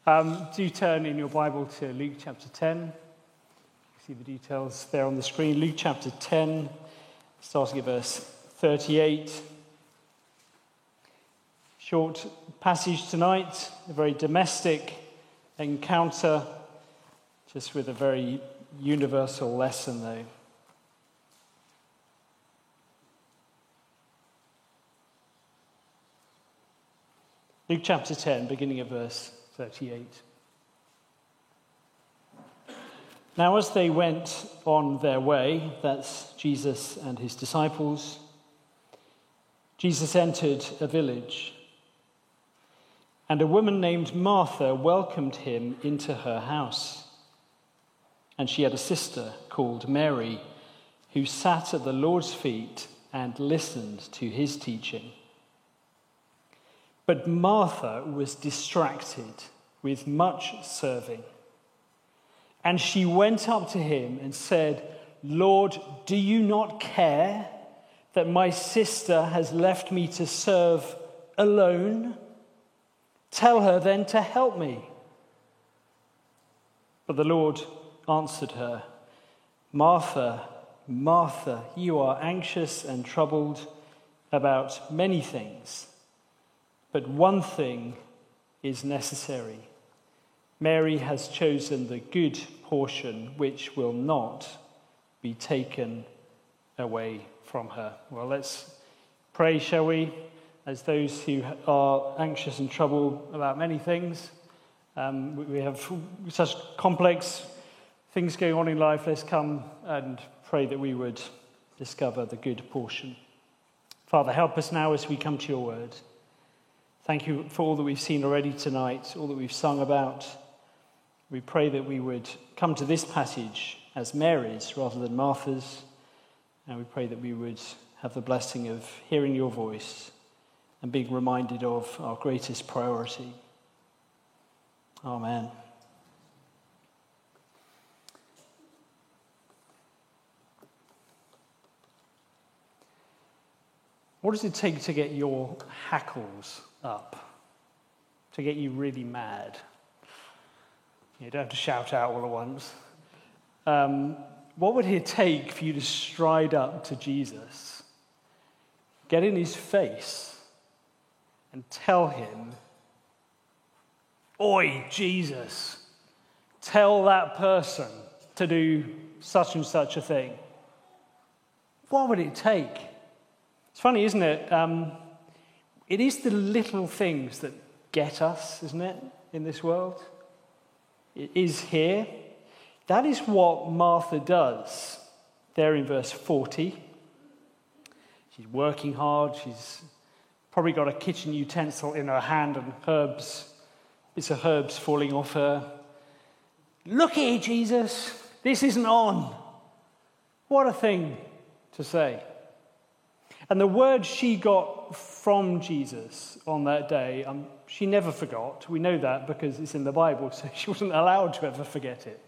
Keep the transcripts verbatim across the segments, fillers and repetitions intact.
Um, do turn in your Bible to Luke chapter ten. You see the details there on the screen. Luke chapter ten, starting at verse thirty-eight. Short passage tonight, a very domestic encounter, just with a very universal lesson though. Luke chapter ten, beginning at verse thirty-eight. Now as they went on their way, that's Jesus and his disciples, Jesus entered a village, and a woman named Martha welcomed him into her house. And she had a sister called Mary, who sat at the Lord's feet and listened to his teaching. But Martha was distracted with much serving. And she went up to him and said, "Lord, do you not care that my sister has left me to serve alone? Tell her then to help me." But the Lord answered her, "Martha, Martha, you are anxious and troubled about many things. But one thing is necessary. Mary has chosen the good portion which will not be taken away from her." Well, let's pray, shall we? As those who are anxious and troubled about many things. Um, we have such complex things going on in life. Let's come and pray that we would discover the good portion. Father, help us now as we come to your word. Thank you for all that we've seen already tonight, all that we've sung about. We pray that we would come to this passage as Mary's rather than Martha's. And we pray that we would have the blessing of hearing your voice and being reminded of our greatest priority. Amen. What does it take to get your hackles up? To get you really mad? You don't have to shout out all at once. Um, what would it take for you to stride up to Jesus, get in his face, and tell him, "Oi, Jesus, tell that person to do such and such a thing"? What would it take? It's funny, isn't it? Um, it is the little things that get us, isn't it, in this world? It is here. That is what Martha does there in verse forty. She's working hard. She's probably got a kitchen utensil in her hand and herbs, bits of herbs falling off her. "Look here, Jesus, this isn't on." What a thing to say. And the word she got from Jesus on that day, um, she never forgot. We know that because it's in the Bible, so she wasn't allowed to ever forget it.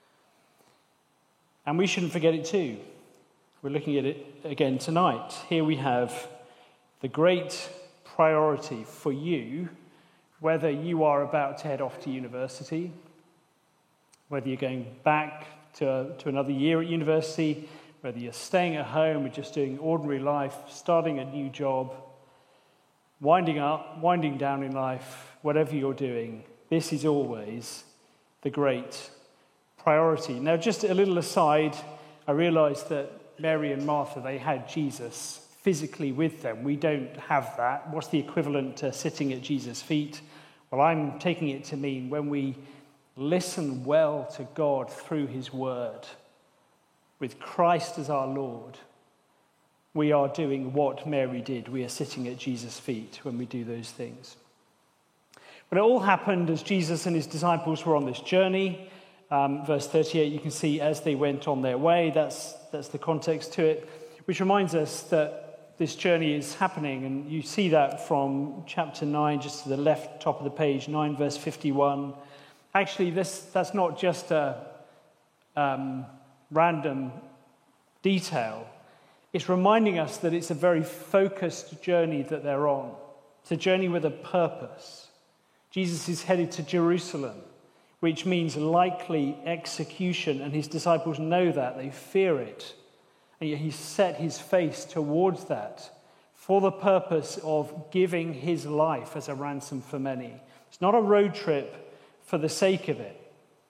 And we shouldn't forget it too. We're looking at it again tonight. Here we have the great priority for you, whether you are about to head off to university, whether you're going back to, to another year at university, whether you're staying at home or just doing ordinary life, starting a new job, winding up, winding down in life, whatever you're doing, this is always the great priority. Now, just a little aside, I realize that Mary and Martha, they had Jesus physically with them. We don't have that. What's the equivalent to sitting at Jesus' feet? Well, I'm taking it to mean when we listen well to God through his word, with Christ as our Lord, we are doing what Mary did. We are sitting at Jesus' feet when we do those things. But it all happened as Jesus and his disciples were on this journey. Um, verse thirty-eight, you can see as they went on their way, that's, that's the context to it, which reminds us that this journey is happening. And you see that from chapter nine, just to the left top of the page, nine verse fifty-one. Actually, this that's not just a um, random detail. It's reminding us that it's a very focused journey that they're on. It's a journey with a purpose. Jesus is headed to Jerusalem, which means likely execution, and his disciples know that. They fear it. And yet he's set his face towards that for the purpose of giving his life as a ransom for many. It's not a road trip for the sake of it.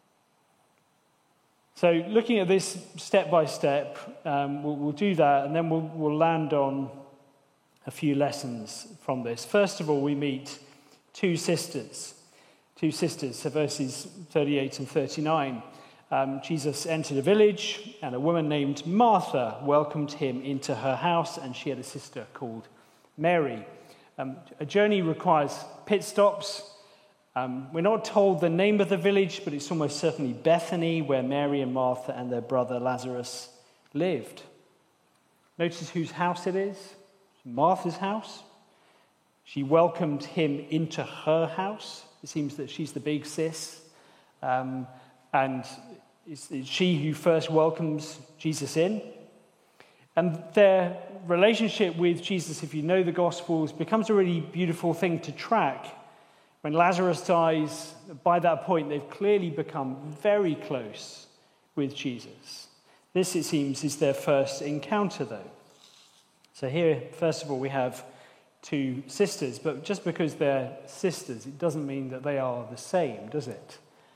So looking at this step by step, um, we'll, we'll do that, and then we'll, we'll land on a few lessons from this. First of all, we meet two sisters. Two sisters, so verses thirty-eight and thirty-nine. Um, Jesus entered a village, and a woman named Martha welcomed him into her house, and she had a sister called Mary. Um, a journey requires pit stops. Um, we're not told the name of the village, but it's almost certainly Bethany, where Mary and Martha and their brother Lazarus lived. Notice whose house it is. Martha's house. She welcomed him into her house. It seems that she's the big sis. Um, and it's, it's she who first welcomes Jesus in. And their relationship with Jesus, if you know the Gospels, becomes a really beautiful thing to track. When Lazarus dies, by that point, they've clearly become very close with Jesus. This, it seems, is their first encounter, though. So here, first of all, we have two sisters, but just because they're sisters, it doesn't mean that they are the same, does it?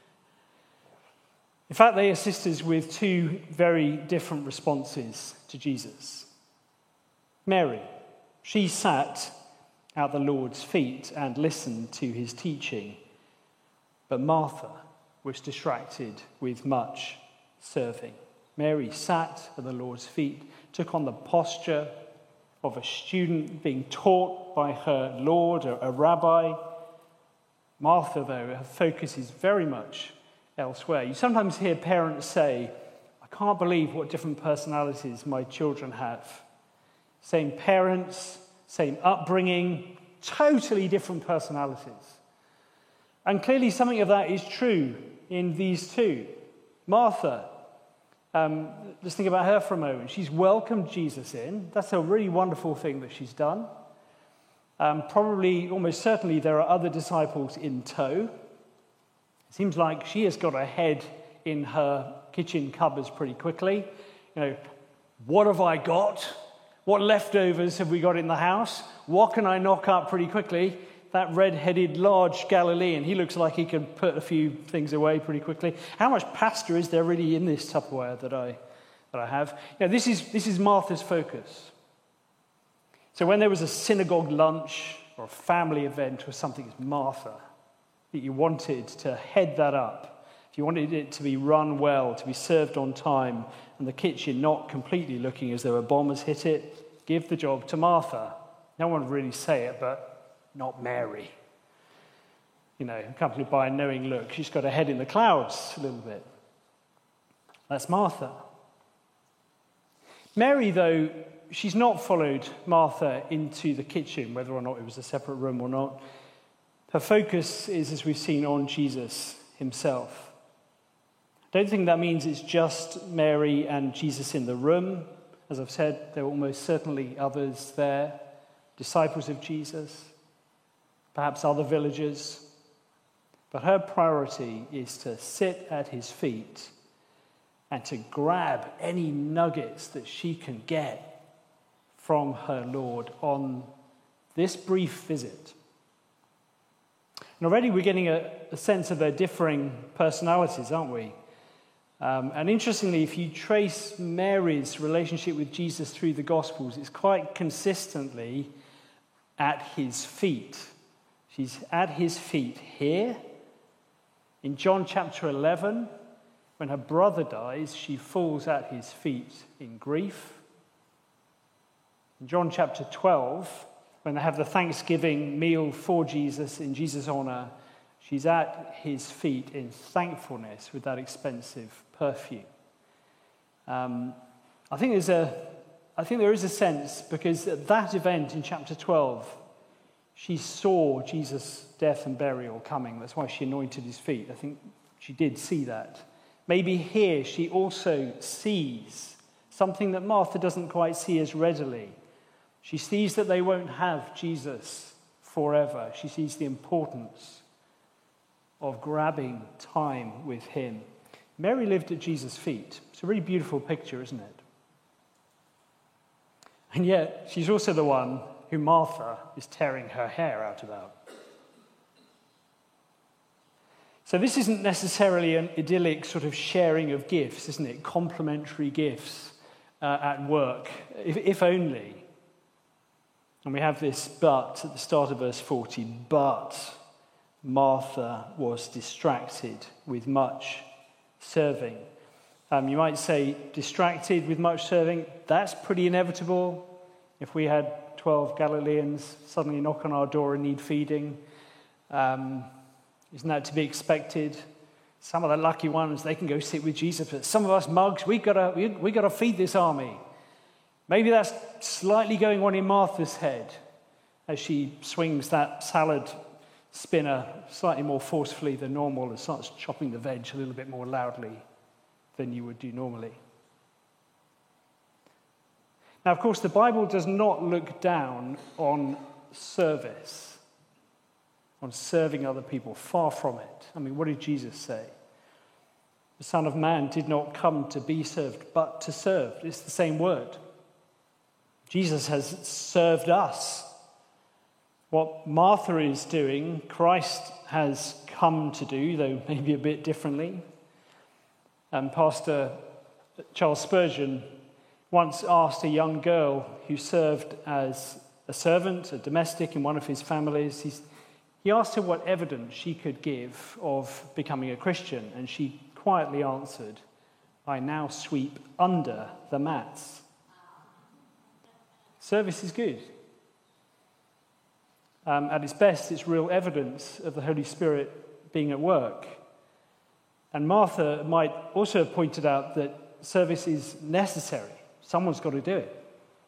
In fact, they are sisters with two very different responses to Jesus. Mary, she sat at the Lord's feet and listened to his teaching, but Martha was distracted with much serving. Mary sat at the Lord's feet, took on the posture of a student being taught by her Lord, a rabbi. Martha, though, her focus is very much elsewhere. You sometimes hear parents say, I can't believe what different personalities my children have. Same parents, same upbringing, totally different personalities. And clearly something of that is true in these two. Martha, Um, let's think about her for a moment. She's welcomed Jesus in. That's a really wonderful thing that she's done. Um, probably, almost certainly, there are other disciples in tow. It seems like she has got her head in her kitchen cupboards pretty quickly. You know, what have I got? What leftovers have we got in the house? What can I knock up pretty quickly? That red-headed, large Galilean, he looks like he can put a few things away pretty quickly. How much pasta is there really in this Tupperware that I that I have? You know, this is this is Martha's focus. So when there was a synagogue lunch or a family event or something, it's Martha that you wanted to head that up. If you wanted it to be run well, to be served on time, and the kitchen not completely looking as though a bomb has hit it, give the job to Martha. No one would really say it, but not Mary. You know, accompanied by a knowing look. She's got her head in the clouds a little bit. That's Martha. Mary, though, she's not followed Martha into the kitchen, whether or not it was a separate room or not. Her focus is, as we've seen, on Jesus himself. I don't think that means it's just Mary and Jesus in the room. As I've said, there were almost certainly others there, disciples of Jesus, perhaps other villagers. But her priority is to sit at his feet and to grab any nuggets that she can get from her Lord on this brief visit. And already we're getting a, a sense of their differing personalities, aren't we? Um, and interestingly, if you trace Mary's relationship with Jesus through the Gospels, it's quite consistently at his feet. She's at his feet here. In John chapter eleven, when her brother dies, she falls at his feet in grief. In John chapter twelve, when they have the Thanksgiving meal for Jesus in Jesus' honor, she's at his feet in thankfulness with that expensive perfume. Um, I think there's a, I think there is a sense, because at that event in chapter twelve, she saw Jesus' death and burial coming. That's why she anointed his feet. I think she did see that. Maybe here she also sees something that Martha doesn't quite see as readily. She sees that they won't have Jesus forever. She sees the importance of grabbing time with him. Mary lived at Jesus' feet. It's a really beautiful picture, isn't it? And yet, she's also the one who Martha is tearing her hair out about. So this isn't necessarily an idyllic sort of sharing of gifts, isn't it? Complementary gifts uh, at work, if, if only. And we have this but at the start of verse forty, but Martha was distracted with much serving. Um, you might say distracted with much serving. That's pretty inevitable. If we had twelve Galileans suddenly knock on our door and need feeding, um, isn't that to be expected? Some of the lucky ones, they can go sit with Jesus. But some of us mugs, we've got to we, we got to feed this army. Maybe that's slightly going on in Martha's head as she swings that salad spinner slightly more forcefully than normal and starts chopping the veg a little bit more loudly than you would do normally. Now, of course, the Bible does not look down on service, on serving other people. Far from it. I mean, what did Jesus say? The Son of Man did not come to be served, but to serve. It's the same word. Jesus has served us. What Martha is doing, Christ has come to do, though maybe a bit differently. And Pastor Charles Spurgeon once asked a young girl who served as a servant, a domestic in one of his families, he's, he asked her what evidence she could give of becoming a Christian, and she quietly answered, "I now sweep under the mats." Service is good. Um, at its best, it's real evidence of the Holy Spirit being at work. And Martha might also have pointed out that service is necessary. Someone's got to do it.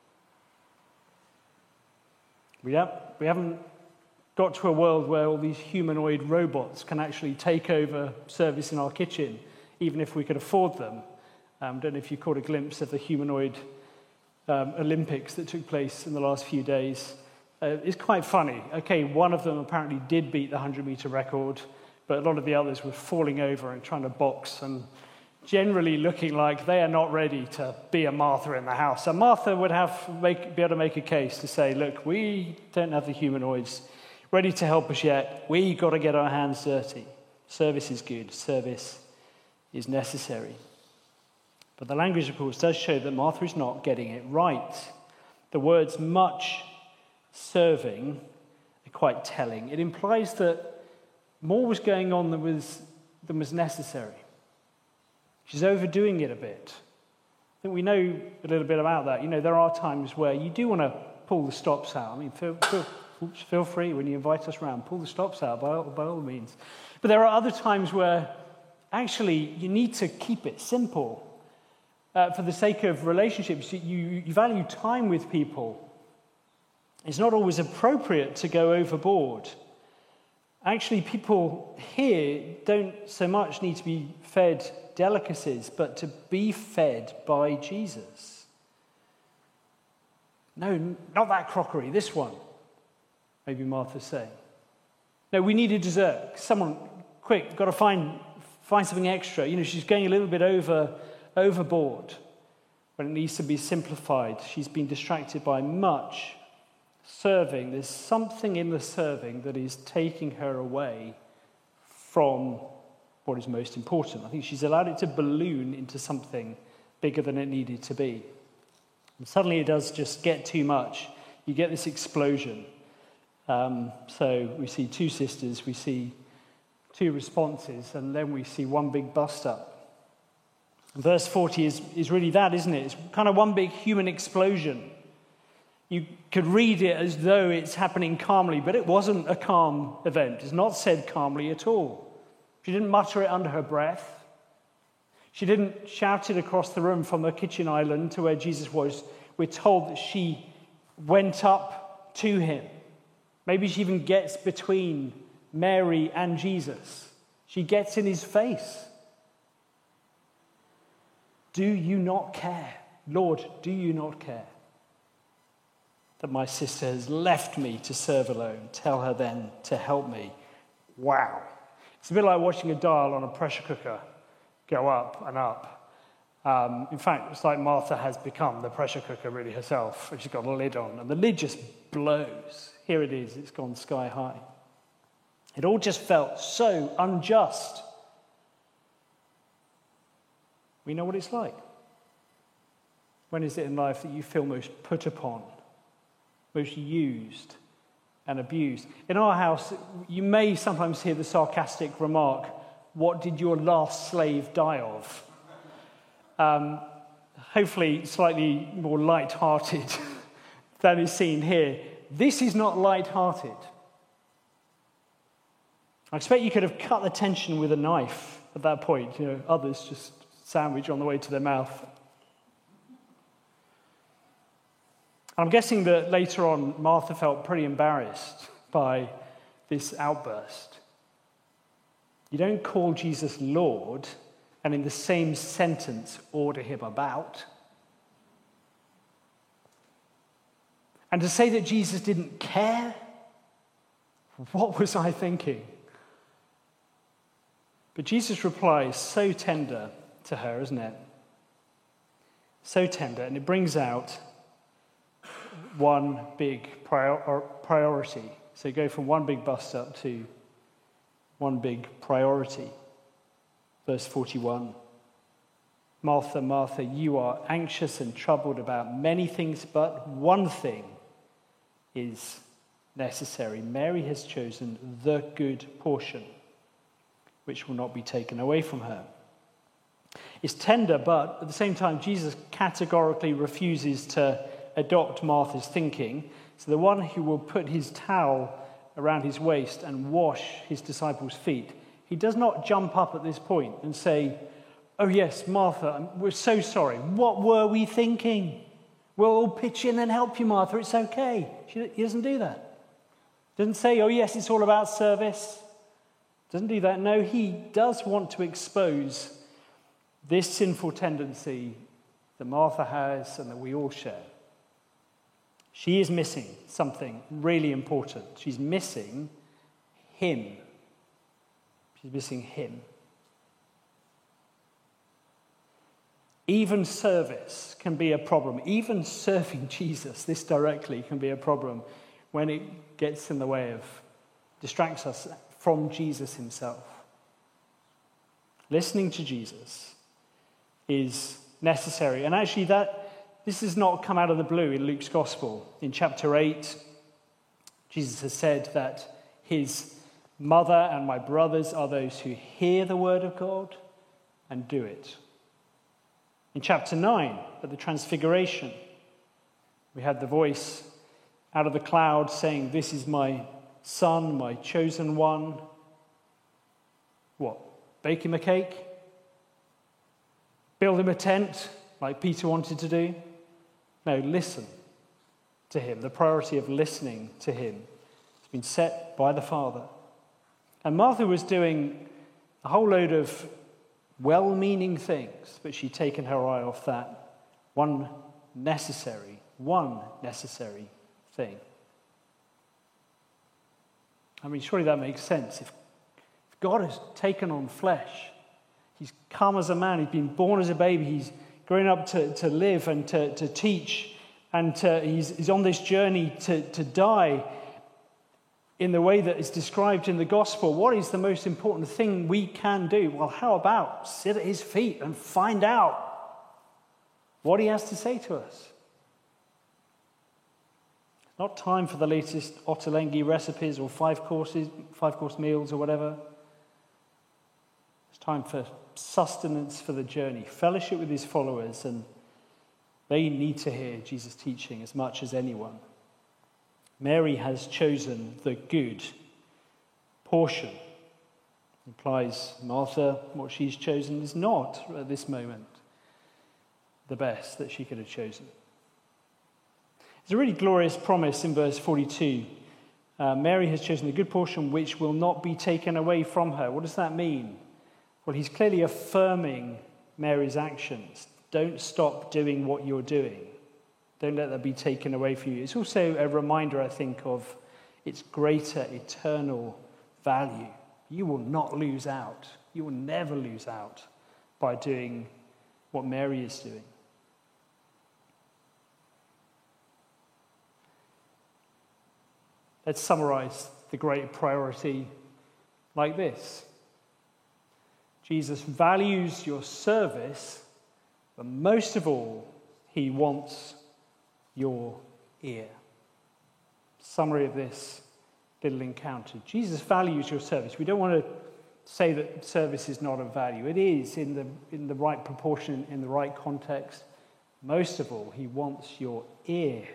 We, have, we haven't got to a world where all these humanoid robots can actually take over service in our kitchen, even if we could afford them. I um, don't know if you caught a glimpse of the humanoid um, Olympics that took place in the last few days. Uh, it's quite funny. Okay, one of them apparently did beat the hundred-meter record, but a lot of the others were falling over and trying to box and generally looking like they are not ready to be a Martha in the house. So Martha would have make, be able to make a case to say, look, we don't have the humanoids ready to help us yet. We got to get our hands dirty. Service is good. Service is necessary. But the language, of course, does show that Martha is not getting it right. The words much serving are quite telling. It implies that more was going on than was, than was necessary. She's overdoing it a bit. I think we know a little bit about that. You know, there are times where you do want to pull the stops out. I mean, feel, feel, feel free when you invite us around, pull the stops out by all, by all means. But there are other times where actually you need to keep it simple. Uh, for the sake of relationships, you, you value time with people. It's not always appropriate to go overboard. Actually, people here don't so much need to be fed delicacies, but to be fed by Jesus. No, not that crockery, this one, maybe Martha's saying. No, we need a dessert. Someone, quick, got to find find something extra. You know, she's going a little bit over overboard when it needs to be simplified. She's been distracted by much serving. There's something in the serving that is taking her away from what is most important. I think she's allowed it to balloon into something bigger than it needed to be. And suddenly it does just get too much. You get this explosion. Um, so we see two sisters, we see two responses, and then we see one big bust up. And verse forty is, is really that, isn't it? It's kind of one big human explosion. You could read it as though it's happening calmly, but it wasn't a calm event. It's not said calmly at all. She didn't mutter it under her breath. She didn't shout it across the room from the kitchen island to where Jesus was. We're told that she went up to him. Maybe she even gets between Mary and Jesus. She gets in his face. Do you not care? Lord, do you not care that my sister has left me to serve alone? Tell her then to help me. Wow. It's a bit like watching a dial on a pressure cooker go up and up. Um, in fact, it's like Martha has become the pressure cooker really herself, and she's got a lid on, and the lid just blows. Here it is, it's gone sky high. It all just felt so unjust. We know what it's like. When is it in life that you feel most put upon, most used and abused? In our house, you may sometimes hear the sarcastic remark, "What did your last slave die of?" Um, hopefully slightly more light-hearted than is seen here. This is not light-hearted. I expect you could have cut the tension with a knife at that point. You know, others just sandwich on the way to their mouth. I'm guessing that later on, Martha felt pretty embarrassed by this outburst. You don't call Jesus Lord and in the same sentence order him about. And to say that Jesus didn't care? What was I thinking? But Jesus' reply is so tender to her, isn't it? So tender, and it brings out one big prior- priority. So go from one big bust up to one big priority. Verse forty-one. Martha, Martha, you are anxious and troubled about many things, but one thing is necessary. Mary has chosen the good portion, which will not be taken away from her. It's tender, but at the same time, Jesus categorically refuses to adopt Martha's thinking. So the one who will put his towel around his waist and wash his disciples' feet, he does not jump up at this point and say, "Oh yes, Martha, we're so sorry. What were we thinking? We'll all pitch in and help you, Martha. It's okay." He doesn't do that. Doesn't say, "Oh yes, it's all about service." Doesn't do that. No, he does want to expose this sinful tendency that Martha has and that we all share. She is missing something really important. She's missing him. She's missing him. Even service can be a problem. Even serving Jesus this directly can be a problem when it gets in the way of, distracts us from Jesus himself. Listening to Jesus is necessary. And actually that this has not come out of the blue in Luke's gospel. In chapter eight, Jesus has said that his mother and my brothers are those who hear the word of God and do it. In chapter nine, at the Transfiguration, we had the voice out of the cloud saying, "This is my son, my chosen one." What? Bake him a cake? Build him a tent, like Peter wanted to do? No, listen to him. The priority of listening to him has been set by the Father. And Martha was doing a whole load of well-meaning things, but she'd taken her eye off that one necessary, one necessary thing. I mean, surely that makes sense. If, if God has taken on flesh, he's come as a man, he's been born as a baby, he's grown up to, to live and to, to teach, and to, he's, he's on this journey to, to die in the way that is described in the gospel. What is the most important thing we can do? Well, how about sit at his feet and find out what he has to say to us? It's not time for the latest Ottolenghi recipes or five courses, five course meals or whatever. It's time for sustenance for the journey, fellowship with his followers, and they need to hear Jesus' teaching as much as anyone. Mary has chosen the good portion. Implies Martha, what she's chosen is not, at this moment, the best that she could have chosen. There's a really glorious promise in verse forty-two. Uh, Mary has chosen the good portion which will not be taken away from her. What does that mean? Well, he's clearly affirming Mary's actions. Don't stop doing what you're doing. Don't let that be taken away from you. It's also a reminder, I think, of its greater eternal value. You will not lose out. You will never lose out by doing what Mary is doing. Let's summarize the great priority like this. Jesus values your service, but most of all, he wants your ear. Summary of this little encounter. Jesus values your service. We don't want to say that service is not of value. It is in the, in the right proportion, in the right context. Most of all, he wants your ear.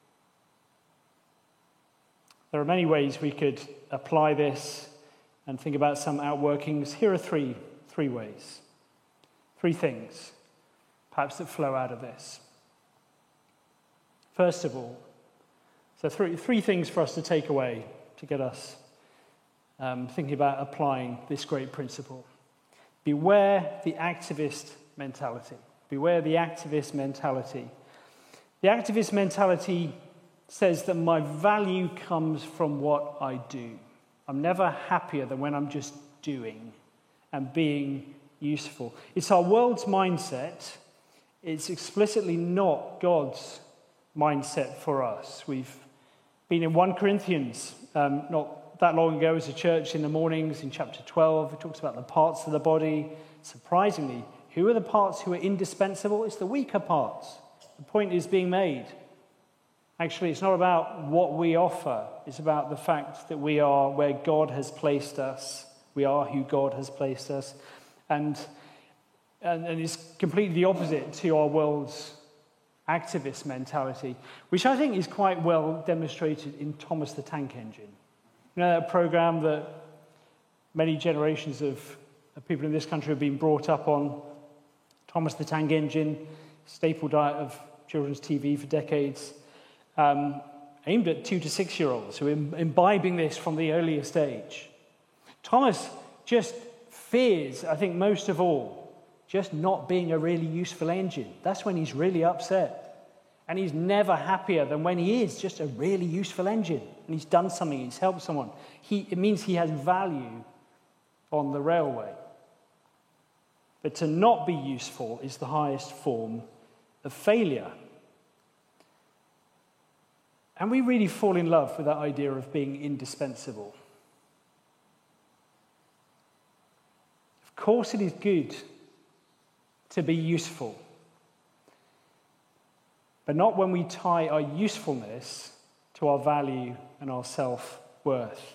There are many ways we could apply this and think about some outworkings. Here are three, three ways, three things, perhaps that flow out of this. First of all, so three, three things for us to take away to get us um, thinking about applying this great principle. Beware the activist mentality. Beware the activist mentality. The activist mentality says that my value comes from what I do. I'm never happier than when I'm just doing and being useful. It's our world's mindset. It's explicitly not God's mindset for us. We've been in First Corinthians um, not that long ago as a church in the mornings in chapter twelve. It talks about the parts of the body. Surprisingly, who are the parts who are indispensable? It's the weaker parts. The point is being made. Actually, it's not about what we offer. It's about the fact that we are where God has placed us. We are who God has placed us. And, and, and it's completely the opposite to our world's activist mentality, which I think is quite well demonstrated in Thomas the Tank Engine. You know, that program that many generations of, of people in this country have been brought up on, Thomas the Tank Engine, staple diet of children's T V for decades. Um, aimed at two to six-year-olds who are imbibing this from the earliest age. Thomas just fears, I think most of all, just not being a really useful engine. That's when he's really upset. And he's never happier than when he is just a really useful engine. And he's done something, he's helped someone. He, it means he has value on the railway. But to not be useful is the highest form of failure. And we really fall in love with that idea of being indispensable. Of course it is good to be useful, but not when we tie our usefulness to our value and our self-worth.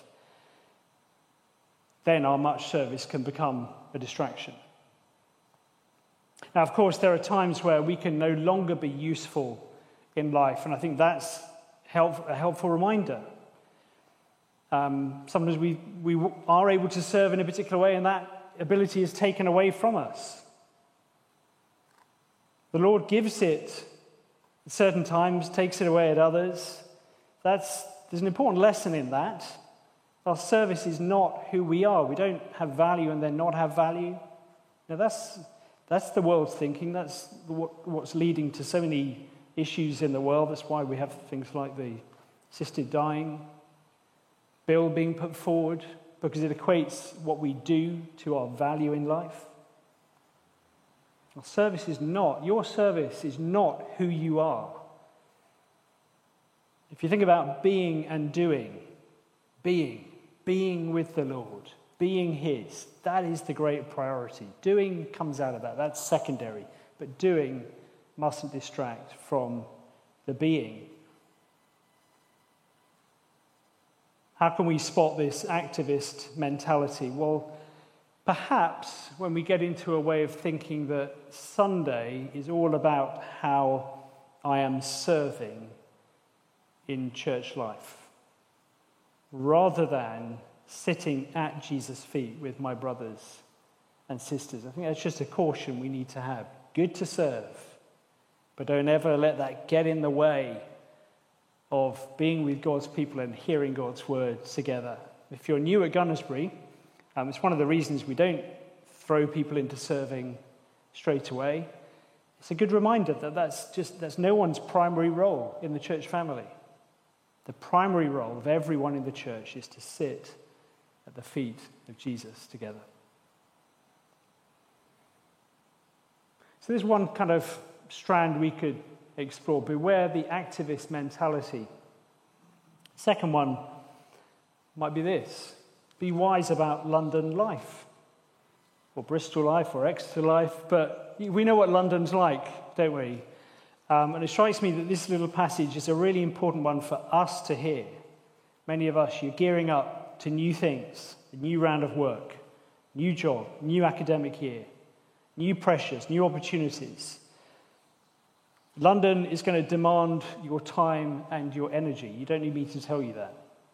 Then our much service can become a distraction. Now, of course, there are times where we can no longer be useful in life, and I think that's Help, a helpful reminder. Um, sometimes we, we are able to serve in a particular way and that ability is taken away from us. The Lord gives it at certain times, takes it away at others. That's, there's an important lesson in that. Our service is not who we are. We don't have value and then not have value. Now that's, that's the world's thinking. That's what, what's leading to so many issues in the world. That's why we have things like the assisted dying bill being put forward, because it equates what we do to our value in life. Our service is not, your service is not who you are. If you think about being and doing, being, being with the Lord, being his, that is the great priority. Doing comes out of that. That's secondary. But doing mustn't distract from the being. How can we spot this activist mentality? Well, perhaps when we get into a way of thinking that Sunday is all about how I am serving in church life, rather than sitting at Jesus' feet with my brothers and sisters. I think that's just a caution we need to have. Good to serve, but don't ever let that get in the way of being with God's people and hearing God's word together. If you're new at Gunnersbury, um, it's one of the reasons we don't throw people into serving straight away. It's a good reminder that that's just that's no one's primary role in the church family. The primary role of everyone in the church is to sit at the feet of Jesus together. So there's one kind of strand we could explore. Beware the activist mentality. Second one might be this. Be wise about London life, or Bristol life, or Exeter life. But we know what London's like, don't we? Um, and it strikes me that this little passage is a really important one for us to hear. Many of us, you're gearing up to new things, a new round of work, new job, new academic year, new pressures, new opportunities. London is going to demand your time and your energy. You don't need me to tell you that.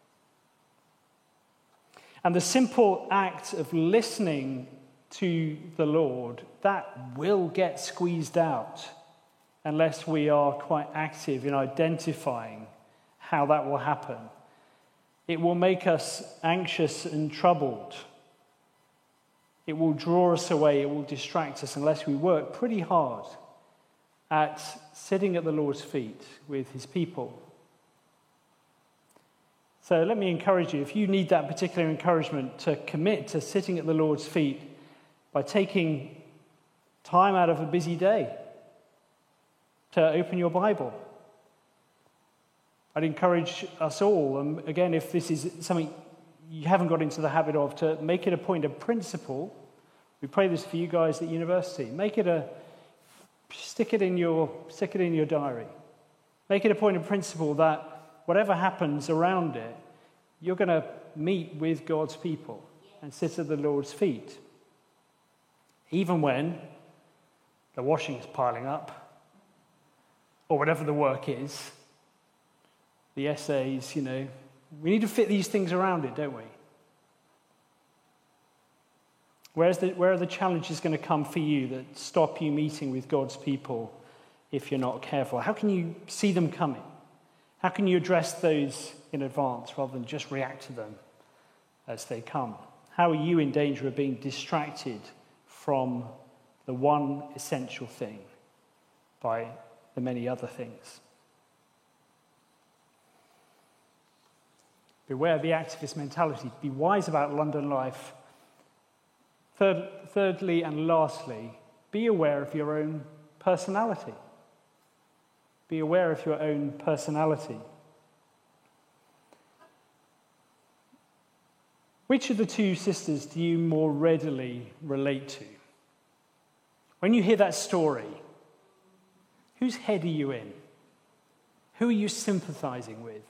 And the simple act of listening to the Lord, that will get squeezed out unless we are quite active in identifying how that will happen. It will make us anxious and troubled. It will draw us away. It will distract us unless we work pretty hard at sitting at the Lord's feet with his people. So let me encourage you, if you need that particular encouragement, to commit to sitting at the Lord's feet by taking time out of a busy day to open your Bible. I'd encourage us all, and again, if this is something you haven't got into the habit of, to make it a point of principle. We pray this for you guys at university. Make it a, stick it in your, stick it in your diary. Make it a point of principle that whatever happens around it, you're going to meet with God's people and sit at the Lord's feet. Even when the washing is piling up, or whatever the work is, the essays, you know, we need to fit these things around it, don't we? Where's the, where are the challenges going to come for you that stop you meeting with God's people if you're not careful? How can you see them coming? How can you address those in advance rather than just react to them as they come? How are you in danger of being distracted from the one essential thing by the many other things? Beware the activist mentality. Be wise about London life. Third, thirdly and lastly, be aware of your own personality. Be aware of your own personality. Which of the two sisters do you more readily relate to? When you hear that story, whose head are you in? Who are you sympathizing with?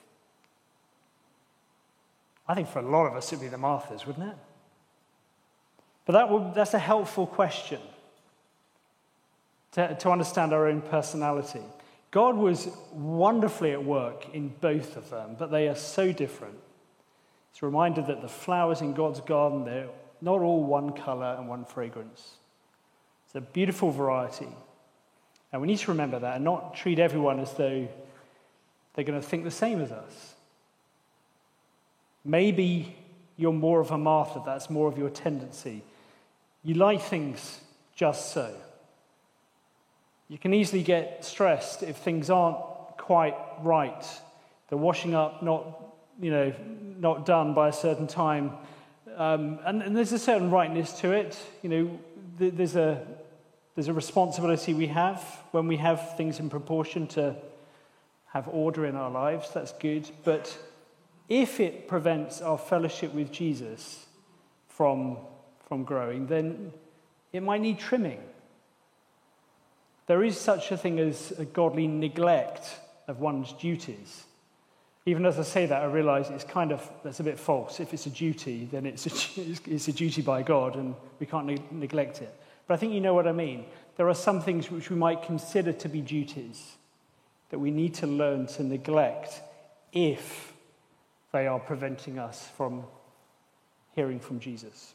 I think for a lot of us, it would be the Marthas, wouldn't it? But that would, that's a helpful question to, to understand our own personality. God was wonderfully at work in both of them, but they are so different. It's a reminder that the flowers in God's garden, they're not all one color and one fragrance. It's a beautiful variety. And we need to remember that and not treat everyone as though they're going to think the same as us. Maybe you're more of a Martha, that's more of your tendency. You like things just so. You can easily get stressed if things aren't quite right. The washing up not, you know, not done by a certain time. Um, and, and there's a certain rightness to it. You know, th- there's a there's a responsibility we have when we have things in proportion to have order in our lives. That's good. But if it prevents our fellowship with Jesus from, from growing, then it might need trimming. There is such a thing as a godly neglect of one's duties. Even as I say that, I realise it's kind of, that's a bit false. If it's a duty, then it's a, it's a duty by God and we can't ne- neglect it. But I think you know what I mean. There are some things which we might consider to be duties that we need to learn to neglect if they are preventing us from hearing from Jesus.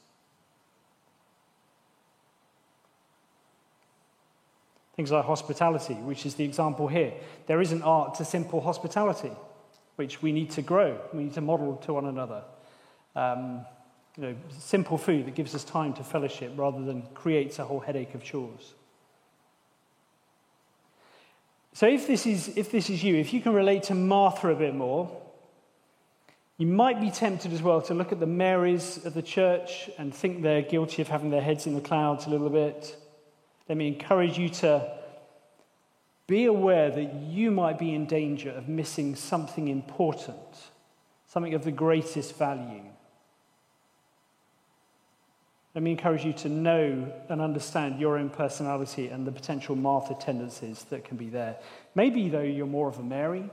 Things like hospitality, which is the example here. There is an art to simple hospitality, which we need to grow. We need to model to one another. Um, you know, simple food that gives us time to fellowship rather than creates a whole headache of chores. So if this is if this is you, if you can relate to Martha a bit more, You might be tempted as well to look at the Marys of the church and think they're guilty of having their heads in the clouds a little bit. Let me encourage you to be aware that you might be in danger of missing something important, something of the greatest value. Let me encourage you to know and understand your own personality and the potential Martha tendencies that can be there. Maybe, though, you're more of a Mary.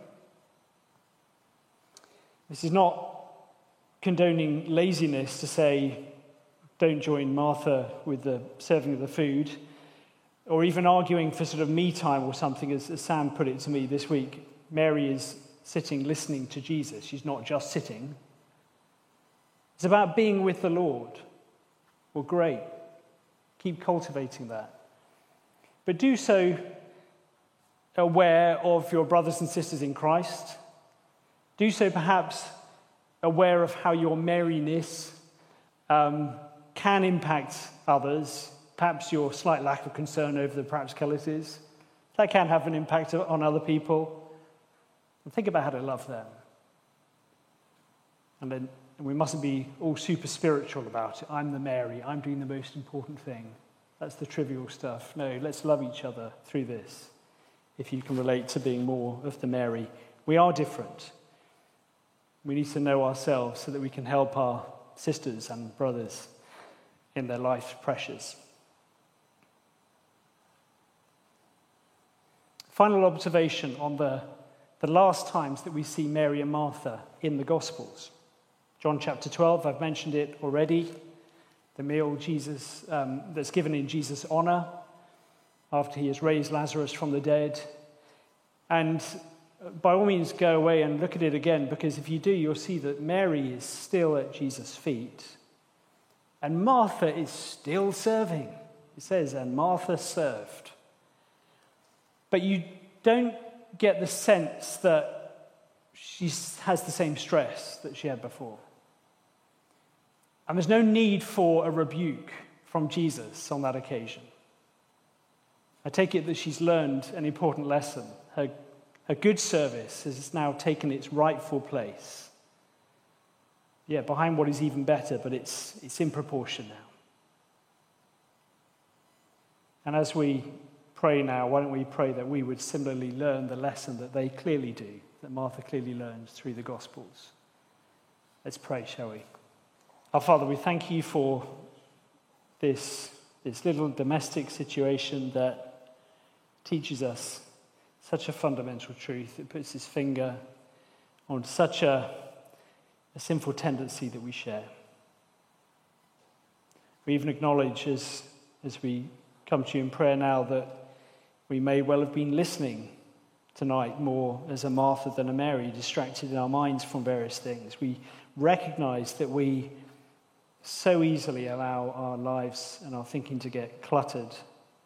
This is not condoning laziness to say, don't join Martha with the serving of the food, or even arguing for sort of me time or something, as, as Sam put it to me this week. Mary is sitting listening to Jesus. She's not just sitting. It's about being with the Lord. Well, great. Keep cultivating that. But do so aware of your brothers and sisters in Christ. Do so perhaps aware of how your merriness um, can impact others. Perhaps your slight lack of concern over the practicalities. That can have an impact on other people. And think about how to love them. And then we mustn't be all super spiritual about it. I'm the Mary. I'm doing the most important thing. That's the trivial stuff. No, let's love each other through this. If you can relate to being more of the Mary. We are different. We need to know ourselves so that we can help our sisters and brothers in their life pressures. Final observation on the, the last times that we see Mary and Martha in the Gospels. John chapter twelve, I've mentioned it already. The meal Jesus um, that's given in Jesus' honor after he has raised Lazarus from the dead. And by all means, go away and look at it again, because if you do, you'll see that Mary is still at Jesus' feet. And Martha is still serving. It says, and Martha served. But you don't get the sense that she has the same stress that she had before. And there's no need for a rebuke from Jesus on that occasion. I take it that she's learned an important lesson. Her, her good service has now taken its rightful place. Yeah, behind what is even better, but it's, it's in proportion now. And as we pray now, why don't we pray that we would similarly learn the lesson that they clearly do, that Martha clearly learns through the Gospels. Let's pray, shall we? Our Father, we thank you for this, this little domestic situation that teaches us such a fundamental truth. It puts its finger on such a, a sinful tendency that we share. We even acknowledge as, as we come to you in prayer now that we may well have been listening tonight more as a Martha than a Mary, distracted in our minds from various things. We recognize that we so easily allow our lives and our thinking to get cluttered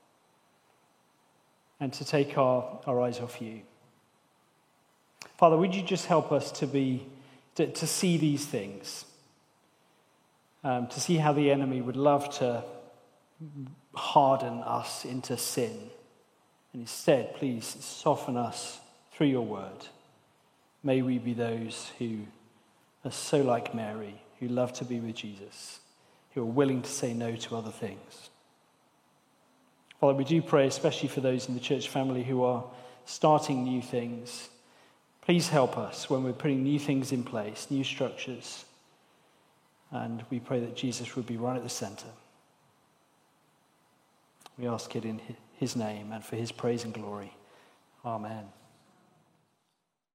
and to take our, our eyes off you. Father, would you just help us to be to, to see these things, um, to see how the enemy would love to harden us into sin. And instead, please soften us through your word. May we be those who are so like Mary, who love to be with Jesus, who are willing to say no to other things. Father, we do pray especially for those in the church family who are starting new things. Please help us when we're putting new things in place, new structures. And we pray that Jesus would be right at the center. We ask it in his name and for his praise and glory. Amen.